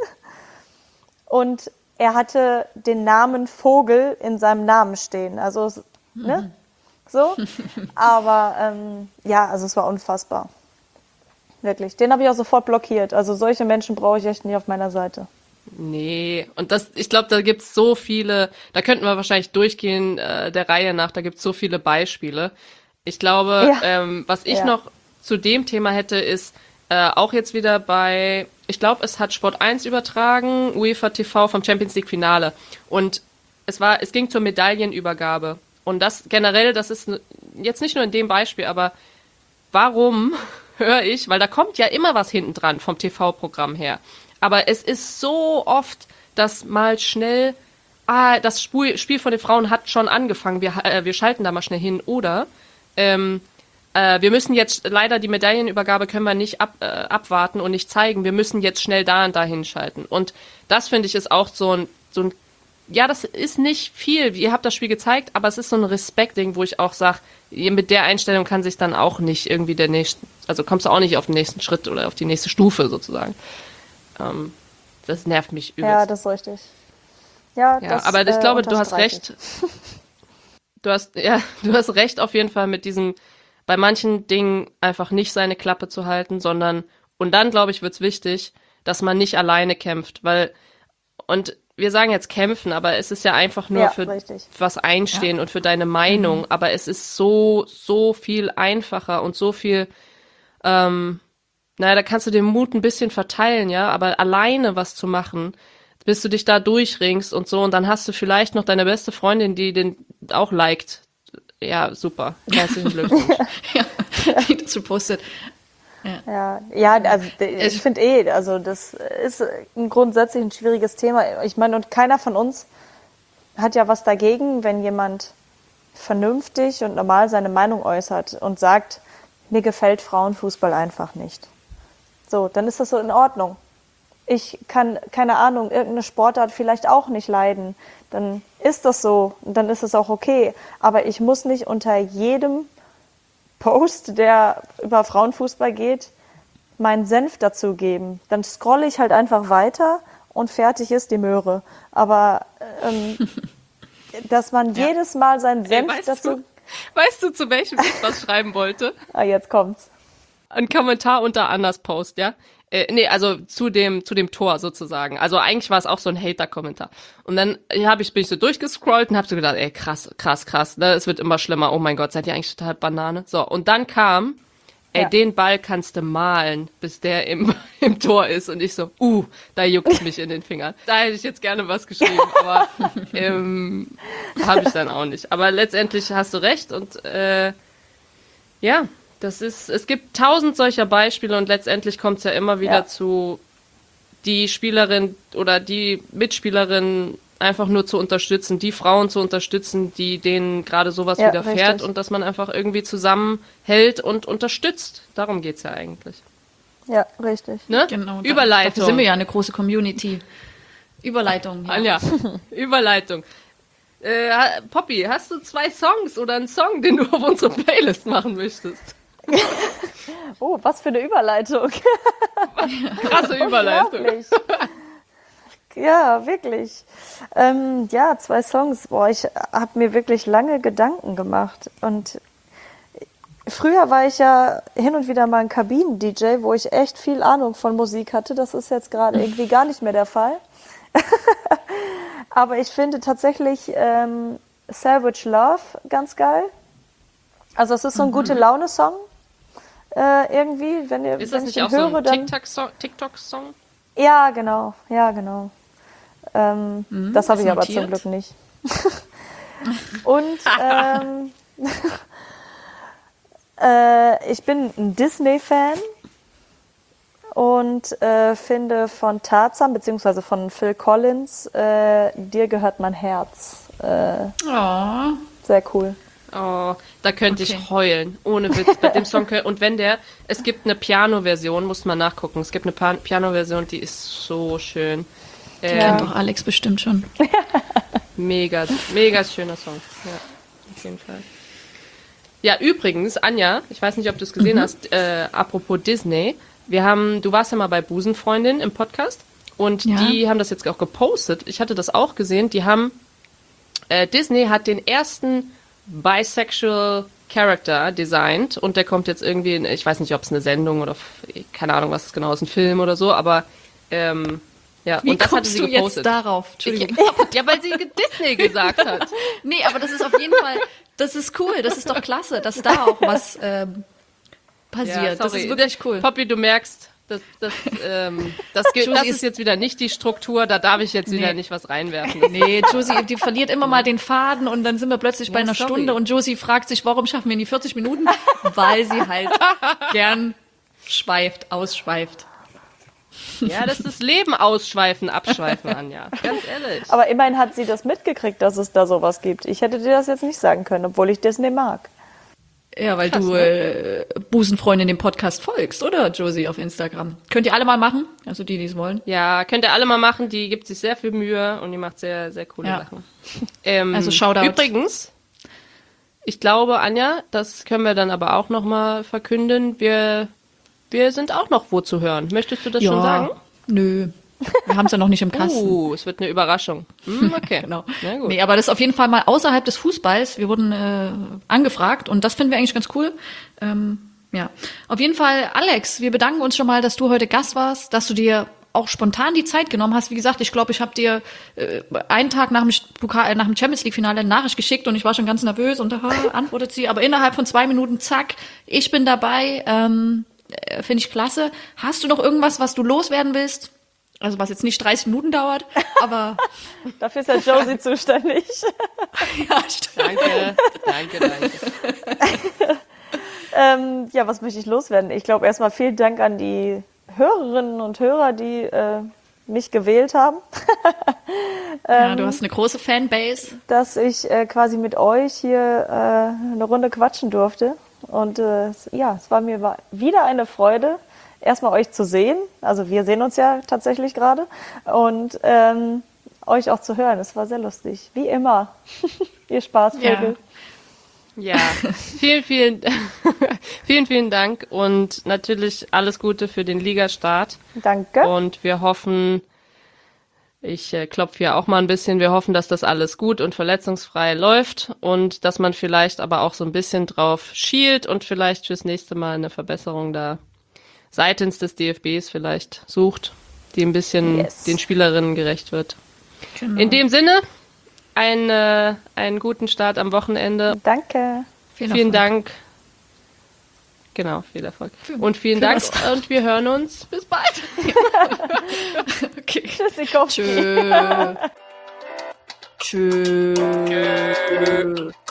Und er hatte den Namen Vogel in seinem Namen stehen. Also, ne? So. Aber, ja, also es war unfassbar. Wirklich. Den habe ich auch sofort blockiert. Also solche Menschen brauche ich echt nie auf meiner Seite. Nee, und ich glaube, da gibt's so viele, da könnten wir wahrscheinlich durchgehen, der Reihe nach, da gibt's so viele Beispiele. Ich glaube, was ich noch zu dem Thema hätte, ist auch jetzt wieder ich glaube, es hat Sport 1 übertragen, UEFA TV vom Champions League Finale. Und es ging zur Medaillenübergabe. Und das generell, das ist jetzt nicht nur in dem Beispiel, aber warum höre ich, weil da kommt ja immer was hinten dran vom TV-Programm her. Aber es ist so oft, dass mal schnell, das Spiel von den Frauen hat schon angefangen, wir schalten da mal schnell hin. Oder wir müssen jetzt, leider die Medaillenübergabe können wir nicht abwarten und nicht zeigen, wir müssen jetzt schnell da und da hinschalten. Und das, finde ich, ist auch so ein, ja, das ist nicht viel, ihr habt das Spiel gezeigt, aber es ist so ein Respektding, wo ich auch sage, mit der Einstellung kann sich dann auch nicht irgendwie also kommst du auch nicht auf den nächsten Schritt oder auf die nächste Stufe sozusagen. Das nervt mich übelst. Ja, das ist richtig. Ja, aber ich glaube, du hast recht. Du hast recht auf jeden Fall mit diesem, bei manchen Dingen einfach nicht seine Klappe zu halten, sondern, und dann, glaube ich, wird's wichtig, dass man nicht alleine kämpft, und wir sagen jetzt kämpfen, aber es ist ja einfach nur für was einstehen und für deine Meinung, aber es ist so viel einfacher und so viel, da kannst du den Mut ein bisschen verteilen, ja, aber alleine was zu machen, bis du dich da durchringst und so, und dann hast du vielleicht noch deine beste Freundin, die den auch liked. Ja, super. Herzlichen Glückwunsch. Ja, das gepostet. Ja, also ich finde also das ist grundsätzlich ein schwieriges Thema. Ich meine, und keiner von uns hat ja was dagegen, wenn jemand vernünftig und normal seine Meinung äußert und sagt, mir gefällt Frauenfußball einfach nicht. So, dann ist das so in Ordnung. Ich kann, keine Ahnung, irgendeine Sportart vielleicht auch nicht leiden. Dann ist das so und dann ist es auch okay. Aber ich muss nicht unter jedem Post, der über Frauenfußball geht, meinen Senf dazugeben. Dann scrolle ich halt einfach weiter und fertig ist die Möhre. Aber dass man jedes Mal seinen Senf dazu... Weißt du, zu welchem ich was schreiben wollte? Ah, jetzt kommt's. Ein Kommentar unter Annas Post, ja? Also zu dem Tor sozusagen. Also eigentlich war es auch so ein Hater-Kommentar. Und dann bin ich so durchgescrollt und hab so gedacht, ey, krass, ne? Es wird immer schlimmer. Oh mein Gott, seid ihr eigentlich total Banane? So, und dann kam, den Ball kannst du malen, bis der im Tor ist. Und ich so, da juckt es mich in den Fingern. Da hätte ich jetzt gerne was geschrieben, aber habe ich dann auch nicht. Aber letztendlich hast du recht und es gibt 1000 solcher Beispiele und letztendlich kommt es ja immer wieder zu die Spielerin oder die Mitspielerin einfach nur zu unterstützen, die Frauen zu unterstützen, denen gerade sowas widerfährt richtig. und dass man einfach irgendwie zusammenhält und unterstützt. Darum geht's ja eigentlich. Ja, richtig. Ne? Genau. Überleitung. Dafür sind wir ja eine große Community. Überleitung. Ja. Anja, Überleitung. Poppy, hast du 2 Songs oder einen Song, den du auf unsere Playlist machen möchtest? Oh, was für eine Überleitung. Krasse Überleitung. Unglaublich. Ja, wirklich. 2 Songs. Boah, ich habe mir wirklich lange Gedanken gemacht. Und früher war ich ja hin und wieder mal ein Kabinen-DJ, wo ich echt viel Ahnung von Musik hatte. Das ist jetzt gerade irgendwie gar nicht mehr der Fall. Aber ich finde tatsächlich Savage Love ganz geil. Also es ist so ein Gute-Laune-Song. Irgendwie, wenn Ist das ich nicht ihn auch so höre, ein dann... TikTok-Song? Ja, genau. Das habe ist ich aber notiert. zum Glück nicht. Und ich bin ein Disney-Fan und finde von Tarzan, beziehungsweise von Phil Collins, Dir gehört mein Herz. Oh. Sehr cool. Oh, da könnte Okay. ich heulen. Ohne Witz. Bei dem Song. Und es gibt eine Piano-Version, muss man nachgucken. Es gibt eine Piano-Version, die ist so schön. Kennt doch Alex bestimmt schon. Mega schöner Song. Ja, auf jeden Fall. Ja, übrigens, Anja, ich weiß nicht, ob du es gesehen hast, apropos Disney. Du warst ja mal bei Busenfreundin im Podcast und Ja. die haben das jetzt auch gepostet. Ich hatte das auch gesehen. Disney hat den ersten Bisexual Character designt und der kommt jetzt irgendwie ich weiß nicht, ob es eine Sendung oder keine Ahnung, was es genau ist, ein Film oder so, aber ja, Wie und das hatte kommst sie du gepostet. jetzt darauf? Entschuldigung. Ja, weil sie Disney gesagt hat. Nee, aber das ist auf jeden Fall, das ist cool, das ist doch klasse, dass da auch was passiert. Das ist wirklich cool. Poppy, du merkst, das ist jetzt wieder nicht die Struktur, da darf ich jetzt wieder nicht was reinwerfen. Nee, Josie, die verliert immer mal den Faden und dann sind wir plötzlich bei einer sorry. Stunde und Josie fragt sich, warum schaffen wir nie 40 Minuten? Weil sie halt gern ausschweift. Ja, das ist das Leben ausschweifen, abschweifen, Anja. Ganz ehrlich. Aber immerhin hat sie das mitgekriegt, dass es da sowas gibt. Ich hätte dir das jetzt nicht sagen können, obwohl ich Disney mag. Ja, weil Krass, du Busenfreundin dem Podcast folgst, oder, Josie, auf Instagram? Könnt ihr alle mal machen, also die es wollen. Ja, könnt ihr alle mal machen, die gibt sich sehr viel Mühe und die macht sehr, sehr coole Ja. Sachen. Also Shoutout. Übrigens, ich glaube, Anja, das können wir dann aber auch nochmal verkünden, wir sind auch noch wo zu hören. Möchtest du das schon sagen? Nö. Wir haben es ja noch nicht im Kasten. Es wird eine Überraschung. Okay. Genau. Na gut. Nee, aber das ist auf jeden Fall mal außerhalb des Fußballs. Wir wurden angefragt und das finden wir eigentlich ganz cool. Ja. Auf jeden Fall, Alex, wir bedanken uns schon mal, dass du heute Gast warst, dass du dir auch spontan die Zeit genommen hast. Wie gesagt, ich glaube, ich habe dir einen Tag nach dem Champions League Finale eine Nachricht geschickt und ich war schon ganz nervös und antwortet sie. Aber innerhalb von 2 Minuten, zack, ich bin dabei. Finde ich klasse. Hast du noch irgendwas, was du loswerden willst? Also was jetzt nicht 30 Minuten dauert, aber Dafür ist ja Josie zuständig. ja, stimmt. Danke. Ja, was möchte ich loswerden? Ich glaube erstmal vielen Dank an die Hörerinnen und Hörer, die mich gewählt haben, Ja, du hast eine große Fanbase. dass ich quasi mit euch hier eine Runde quatschen durfte. Und ja, es war mir wieder eine Freude, erstmal euch zu sehen. Also wir sehen uns ja tatsächlich gerade. Und euch auch zu hören. Es war sehr lustig. Wie immer. Ihr Spaßvögel. Ja, vielen Vielen, vielen Dank und natürlich alles Gute für den Ligastart. Danke. Und wir hoffen, ich klopfe hier auch mal ein bisschen, wir hoffen, dass das alles gut und verletzungsfrei läuft und dass man vielleicht aber auch so ein bisschen drauf schielt und vielleicht fürs nächste Mal eine Verbesserung da seitens des DFBs vielleicht sucht, die ein bisschen den Spielerinnen gerecht wird. Genau. In dem Sinne, einen guten Start am Wochenende. Danke. Vielen Dank. Genau, viel Erfolg. Und vielen Dank und wir hören uns. Bis bald. Okay. Tschüssikowski. Tschö. Tschö.